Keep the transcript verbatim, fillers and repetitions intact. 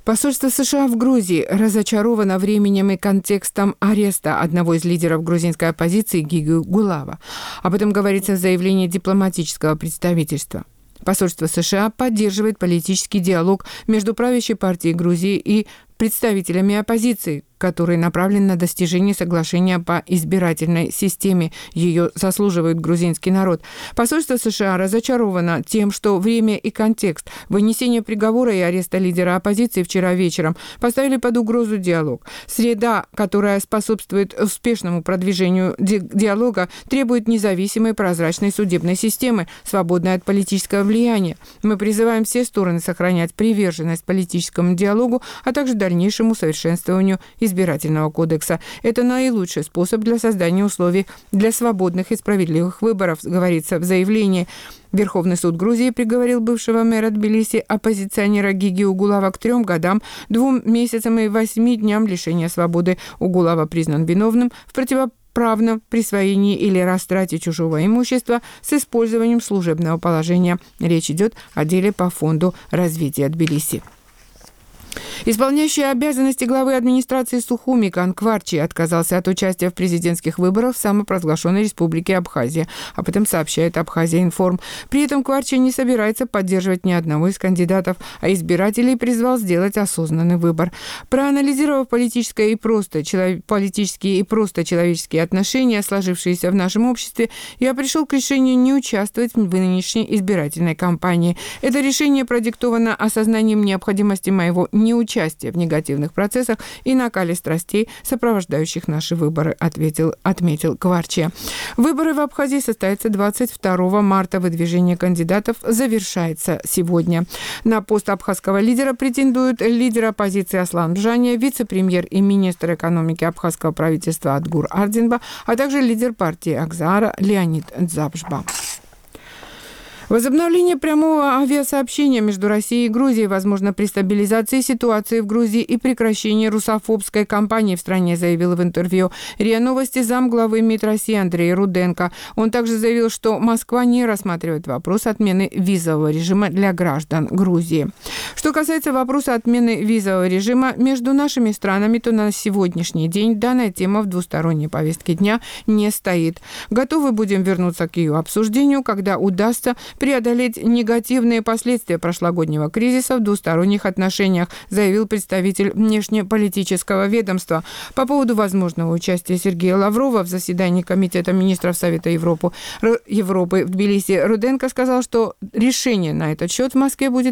Посольство США в Грузии разочаровано временем и контекстом ареста одного из лидеров грузинской оппозиции Гиги Угулава. Об этом говорится в заявлении дипломатического представительства. Посольство США поддерживает политический диалог между правящей партией Грузии и представителями оппозиции, который направлен на достижение соглашения по избирательной системе. Ее заслуживает грузинский народ. Посольство США разочаровано тем, что время и контекст вынесения приговора и ареста лидера оппозиции вчера вечером поставили под угрозу диалог. Среда, которая способствует успешному продвижению ди- диалога, требует независимой прозрачной судебной системы, свободной от политического влияния. Мы призываем все стороны сохранять приверженность политическому диалогу, а также дальнейшему совершенствованию избирательного кодекса. Это наилучший способ для создания условий для свободных и справедливых выборов, говорится в заявлении. Верховный суд Грузии приговорил бывшего мэра Тбилиси, оппозиционера Гиги Угулава, к трем годам, двум месяцам и восьми дням лишения свободы. Угулава признан виновным в противоправном присвоении или растрате чужого имущества с использованием служебного положения. Речь идет о деле по фонду развития Тбилиси. Исполняющий обязанности главы администрации Сухуми Кан Кварчи отказался от участия в президентских выборах в самопровозглашенной республике Абхазия. Об этом сообщает Абхазия-Информ. При этом Кварчи не собирается поддерживать ни одного из кандидатов, а избирателей призвал сделать осознанный выбор. Проанализировав политическое и просто, челов... политические и просто человеческие отношения, сложившиеся в нашем обществе, я пришел к решению не участвовать в нынешней избирательной кампании. Это решение продиктовано осознанием необходимости моего неучастия в негативных процессах и накале страстей, сопровождающих наши выборы, ответил, отметил Кварчи. Выборы в Абхазии состоятся двадцать второго марта. Выдвижение кандидатов завершается сегодня. На пост абхазского лидера претендуют лидер оппозиции Аслан Бжания, вице-премьер и министр экономики абхазского правительства Адгур Ардинба, а также лидер партии Акзаара Леонид Дзабжба. Возобновление прямого авиасообщения между Россией и Грузией возможно при стабилизации ситуации в Грузии и прекращении русофобской кампании в стране, заявил в интервью РИА Новости замглавы МИД России Андрей Руденко. Он также заявил, что Москва не рассматривает вопрос отмены визового режима для граждан Грузии. Что касается вопроса отмены визового режима между нашими странами, то на сегодняшний день данная тема в двусторонней повестке дня не стоит. Готовы будем вернуться к ее обсуждению, когда удастся преодолеть негативные последствия прошлогоднего кризиса в двусторонних отношениях, заявил представитель внешнеполитического ведомства. По поводу возможного участия Сергея Лаврова в заседании Комитета министров Совета Европы, Европы в Тбилиси Руденко сказал, что решение на этот счет в Москве будет